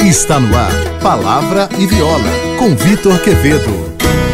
Está no ar, Palavra e Viola, com Vitor Quevedo.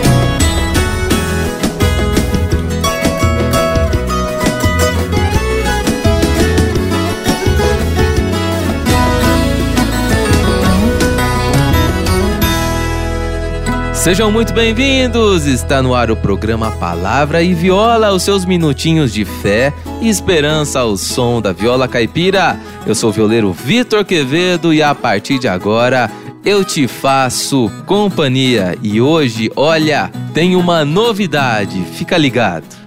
Sejam muito bem-vindos! Está no ar o programa Palavra e Viola, os seus minutinhos de fé e esperança ao som da viola caipira. Eu sou o violeiro Vitor Quevedo e a partir de agora eu te faço companhia. E hoje, olha, tem uma novidade, fica ligado.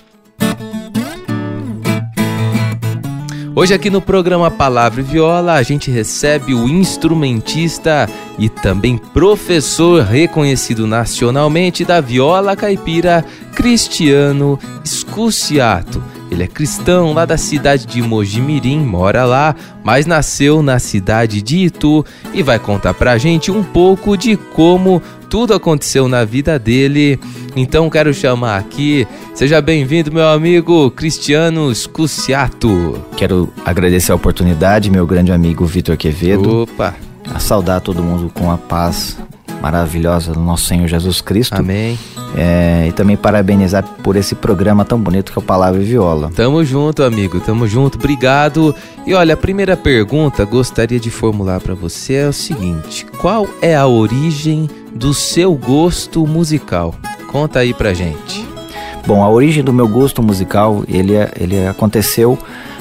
Hoje aqui no programa Palavra e Viola a gente recebe o instrumentista e também professor reconhecido nacionalmente da viola caipira, Cristiano Scusiato. Ele é cristão lá da cidade de Mojimirim, mora lá, mas nasceu na cidade de Itu e vai contar pra gente um pouco de como tudo aconteceu na vida dele. Então quero chamar aqui, seja bem-vindo meu amigo Cristiano Scusiato. Quero agradecer a oportunidade, meu grande amigo Vitor Quevedo. Opa! A saudar todo mundo com a paz maravilhosa do nosso Senhor Jesus Cristo. Amém. E também parabenizar por esse programa tão bonito que é o Palavra e Viola. Tamo junto, amigo, tamo junto, obrigado. E olha, a primeira pergunta gostaria de formular para você é o seguinte: qual é a origem do seu gosto musical? Conta aí pra gente. Bom, a origem do meu gosto musical, ele aconteceu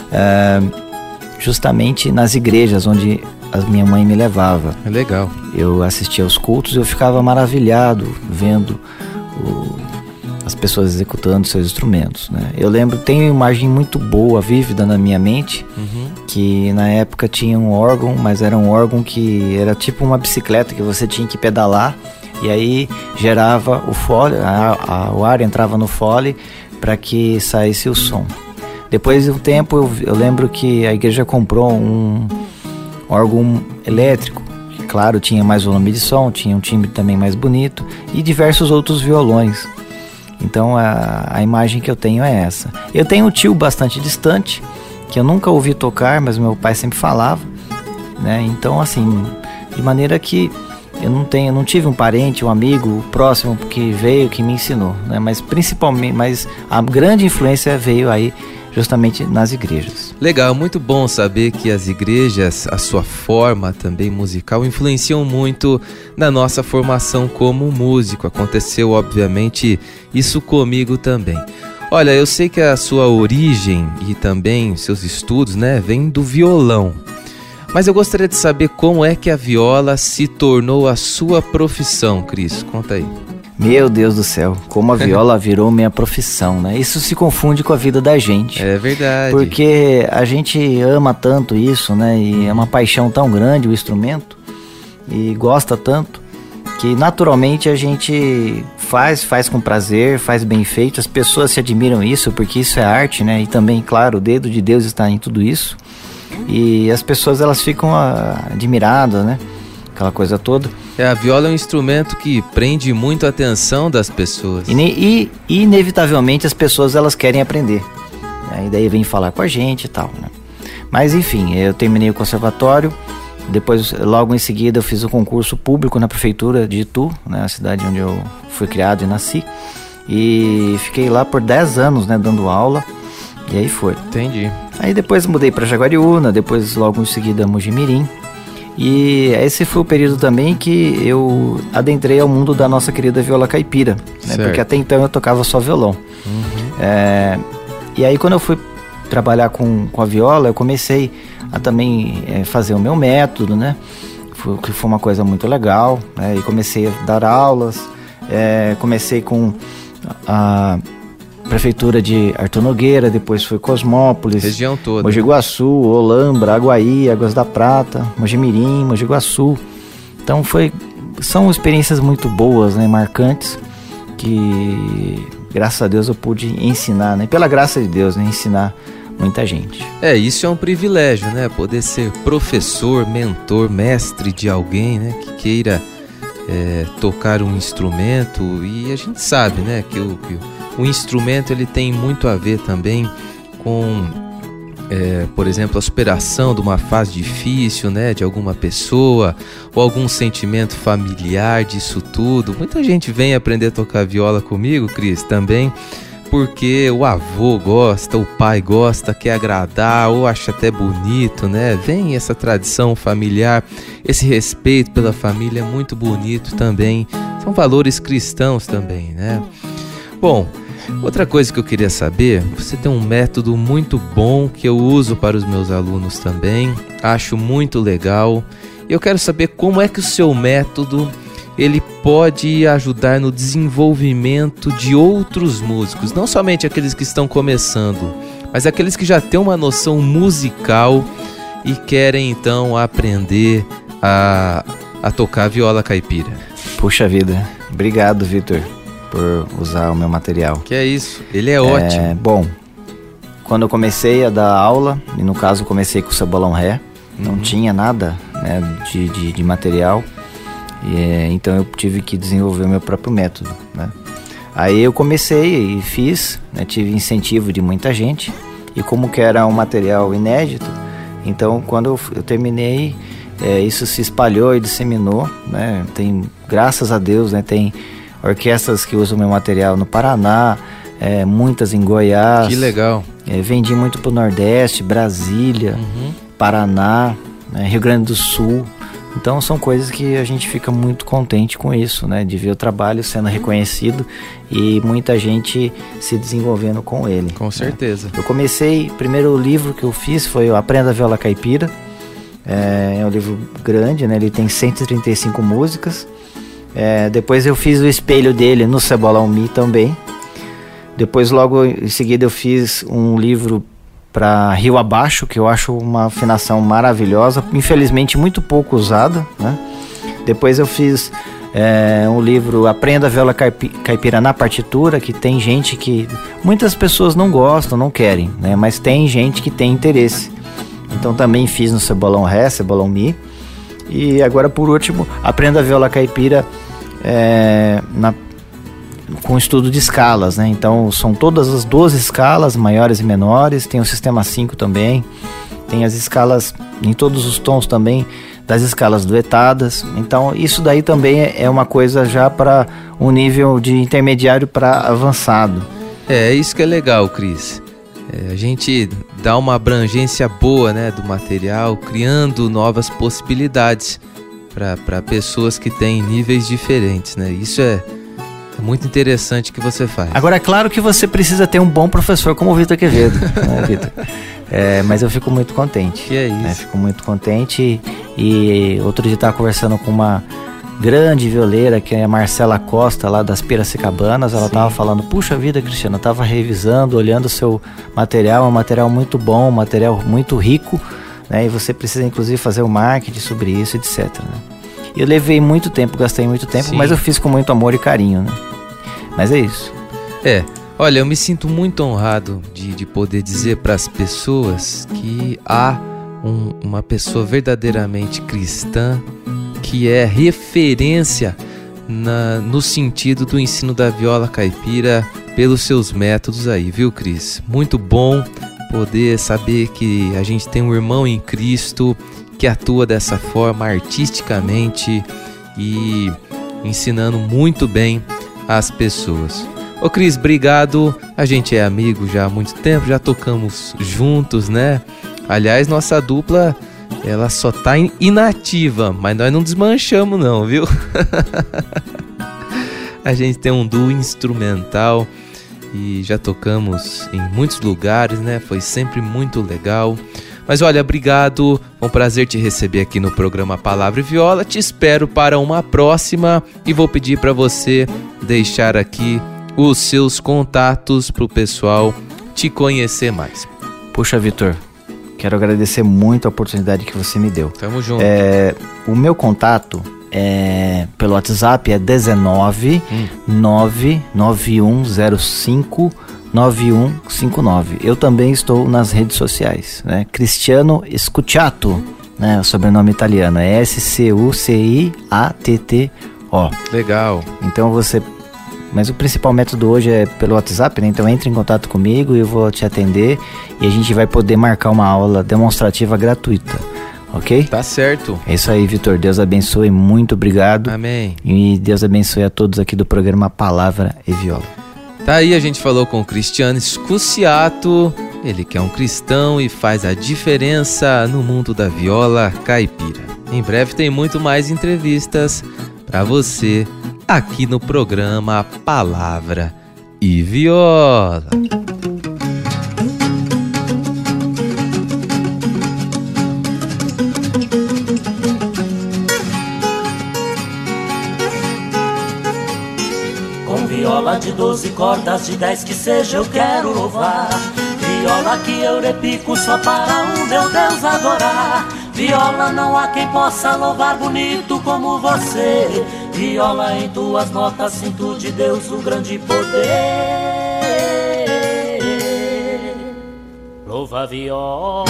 justamente nas igrejas onde a minha mãe me levava. É legal. Eu assistia aos cultos e eu ficava maravilhado vendo as pessoas executando seus instrumentos, né? Eu lembro, tem uma imagem muito boa, vívida na minha mente, que na época tinha um órgão, mas era um órgão que era tipo uma bicicleta que você tinha que pedalar e aí gerava o fole, o ar entrava no fole para que saísse o som. Depois de um tempo eu lembro que a igreja comprou um órgão elétrico, que claro tinha mais volume de som, tinha um timbre também mais bonito e diversos outros violões. Então a imagem que eu tenho é essa. Eu tenho um tio bastante distante, que eu nunca ouvi tocar, mas meu pai sempre falava, né? Então assim, de maneira que eu não tive um parente, um amigo próximo que veio, que me ensinou, né? Mas a grande influência veio aí justamente nas igrejas. Legal, muito bom saber que as igrejas, a sua forma também musical, influenciam muito na nossa formação como músico. Aconteceu, obviamente, isso comigo também. Olha, eu sei que a sua origem e também seus estudos, né, vem do violão. Mas eu gostaria de saber como é que a viola se tornou a sua profissão, Cris. Conta aí. Meu Deus do céu, como a viola virou minha profissão, né? Isso se confunde com a vida da gente. É verdade. Porque a gente ama tanto isso, né? E é uma paixão tão grande o instrumento e gosta tanto que naturalmente a gente faz com prazer, faz bem feito. As pessoas se admiram isso porque isso é arte, né? E também, claro, o dedo de Deus está em tudo isso. E as pessoas elas ficam admiradas, né? Aquela coisa toda. A viola é um instrumento que prende muito a atenção das pessoas. E inevitavelmente as pessoas elas querem aprender. Aí daí vem falar com a gente e tal, né? Mas enfim, eu terminei o conservatório. Depois, logo em seguida, eu fiz o concurso público na prefeitura de Itu, né? A cidade onde eu fui criado e nasci. E fiquei lá por 10 anos, né? Dando aula. E aí foi. Entendi. Aí depois mudei para Jaguariúna, depois logo em seguida Mojimirim. E esse foi o período também que eu adentrei ao mundo da nossa querida viola caipira, né? Porque até então eu tocava só violão. E aí quando eu fui trabalhar com a viola, eu comecei a também fazer o meu método, né? Que foi uma coisa muito legal, né? E comecei a dar aulas, comecei com a prefeitura de Arthur Nogueira, depois foi Cosmópolis, região toda, Mogi Guaçu, Olambra, Aguaí, Águas da Prata, Mojimirim, Mogi Guaçu. Então são experiências muito boas, né, marcantes, que graças a Deus eu pude ensinar, né, pela graça de Deus, né, ensinar muita gente. Isso é um privilégio, né, poder ser professor, mentor, mestre de alguém, né, que queira tocar um instrumento. E a gente sabe, né, que o instrumento ele tem muito a ver também com por exemplo, a superação de uma fase difícil, né, de alguma pessoa, ou algum sentimento familiar disso tudo. Muita gente vem aprender a tocar viola comigo, Cris, também porque o avô gosta, o pai gosta, quer agradar, ou acha até bonito, né? Vem essa tradição familiar, esse respeito pela família é muito bonito também. São valores cristãos também, né? Bom, outra coisa que eu queria saber, você tem um método muito bom que eu uso para os meus alunos também, acho muito legal. Eu quero saber como é que o seu método ele pode ajudar no desenvolvimento de outros músicos, não somente aqueles que estão começando, mas aqueles que já têm uma noção musical e querem então aprender a tocar viola caipira. Puxa vida, obrigado, Vitor, por usar o meu material. Que é isso, ele é ótimo. Bom, quando eu comecei a dar aula, e no caso comecei com o cebolão ré, não tinha nada, né, de material. Então eu tive que desenvolver o meu próprio método, né? Aí eu comecei e fiz, né, tive incentivo de muita gente, e como que era um material inédito, então quando eu terminei, isso se espalhou e disseminou, né? Tem, graças a Deus, né, tem orquestras que usam o meu material no Paraná, muitas em Goiás. Que legal. Vendi muito pro Nordeste, Brasília, Paraná, né, Rio Grande do Sul. Então são coisas que a gente fica muito contente com isso, né? De ver o trabalho sendo reconhecido e muita gente se desenvolvendo com ele. Com certeza. Eu comecei, o primeiro livro que eu fiz foi o Aprenda a Viola Caipira. É um livro grande, né? Ele tem 135 músicas. Depois eu fiz o espelho dele no Cebolão Mi também. Depois logo em seguida eu fiz um livro para Rio Abaixo, que eu acho uma afinação maravilhosa, infelizmente muito pouco usada, né? Depois eu fiz um livro Aprenda a Viola Caipira na Partitura, que tem gente que... muitas pessoas não gostam, não querem, né? Mas tem gente que tem interesse. Então também fiz no Cebolão Ré, Cebolão Mi. E agora por último, Aprenda a Viola Caipira com estudo de escalas, né? Então são todas as 12 escalas, maiores e menores, tem o sistema 5 também, tem as escalas em todos os tons também, das escalas duetadas. Então isso daí também é uma coisa já para um nível de intermediário para avançado. Isso que é legal, Cris. A gente dá uma abrangência boa, né, do material, criando novas possibilidades para pessoas que têm níveis diferentes, né? Isso é muito interessante que você faz. Agora, é claro que você precisa ter um bom professor como o Vitor Quevedo, né, Vitor? Mas eu fico muito contente. Que é isso. Né? Fico muito contente. E outro dia eu estava conversando com uma grande violeira, que é a Marcela Costa, lá das Piracicabanas. Ela estava falando, puxa vida, Cristiano, eu estava revisando, olhando o seu material, é um material muito bom, um material muito rico, né? E você precisa, inclusive, fazer o marketing sobre isso, etc. Né? Eu levei muito tempo, gastei muito tempo, mas eu fiz com muito amor e carinho, né? Mas é isso. Olha, eu me sinto muito honrado de poder dizer para as pessoas que há uma pessoa verdadeiramente cristã que é referência no sentido do ensino da viola caipira pelos seus métodos aí, viu, Cris? Muito bom poder saber que a gente tem um irmão em Cristo que atua dessa forma artisticamente e ensinando muito bem as pessoas. Ô Cris, obrigado, a gente é amigo já há muito tempo, já tocamos juntos, né? Aliás, nossa dupla, ela só tá inativa, mas nós não desmanchamos não, viu? A gente tem um duo instrumental e já tocamos em muitos lugares, né? Foi sempre muito legal. Mas olha, obrigado, foi um prazer te receber aqui no programa Palavra e Viola. Te espero para uma próxima e vou pedir para você deixar aqui os seus contatos para o pessoal te conhecer mais. Puxa, Vitor, quero agradecer muito a oportunidade que você me deu. Tamo junto. O meu contato pelo WhatsApp é 19 99105 9159. Eu também estou nas redes sociais, né? Cristiano Scucciatto, né? O sobrenome italiano é Scuciatto. Legal. Então você Mas o principal método hoje é pelo WhatsApp, né? Então entre em contato comigo e eu vou te atender e a gente vai poder marcar uma aula demonstrativa gratuita, ok? Tá certo. É isso aí, Vitor. Deus abençoe, muito obrigado. Amém. E Deus abençoe a todos aqui do programa Palavra e Viola. Tá aí, a gente falou com o Cristiano Scusiato, ele que é um cristão e faz a diferença no mundo da viola caipira. Em breve tem muito mais entrevistas para você aqui no programa Palavra e Viola. Com viola de 12 cordas, de 10 que seja, eu quero louvar. Viola que eu repico só para o meu Deus adorar. Viola, não há quem possa louvar bonito como você. Viola, em tuas notas sinto de Deus o grande poder. Louva a viola.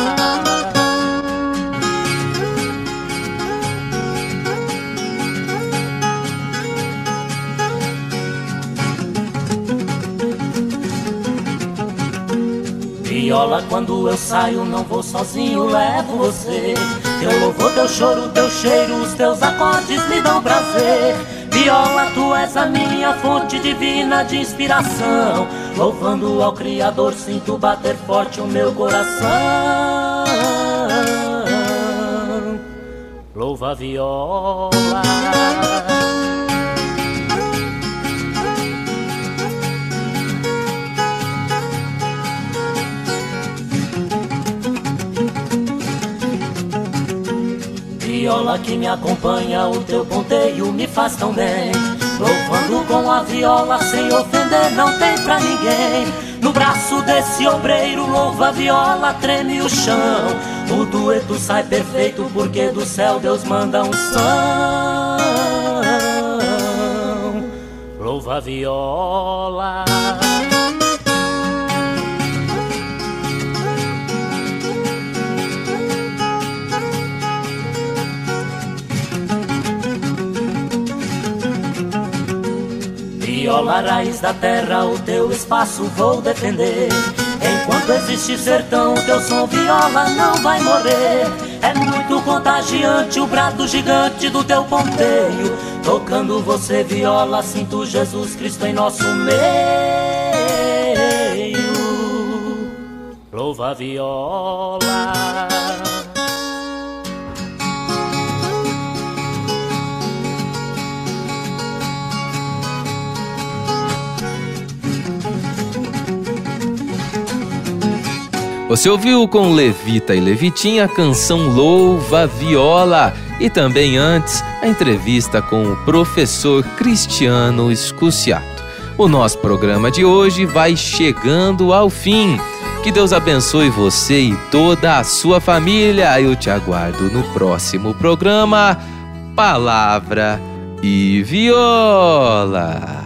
Viola, quando eu saio não vou sozinho, levo você. Teu louvor, teu choro, teu cheiro, os teus acordes me dão prazer. Viola, tu és a minha fonte divina de inspiração. Louvando ao Criador, sinto bater forte o meu coração. Louva a viola. Viola que me acompanha, o teu ponteio me faz tão bem. Louvando com a viola sem ofender, não tem pra ninguém. No braço desse obreiro, louva a viola, treme o chão. O dueto sai perfeito porque do céu Deus manda um som. Louva a viola. Viola, raiz da terra, o teu espaço vou defender. Enquanto existe sertão, teu som viola não vai morrer. É muito contagiante o brado gigante do teu ponteio. Tocando você viola, sinto Jesus Cristo em nosso meio. Louva a viola. Você ouviu com Levita e Levitinha a canção Louva a Viola e também antes a entrevista com o professor Cristiano Scusiato. O nosso programa de hoje vai chegando ao fim. Que Deus abençoe você e toda a sua família. Eu te aguardo no próximo programa Palavra e Viola.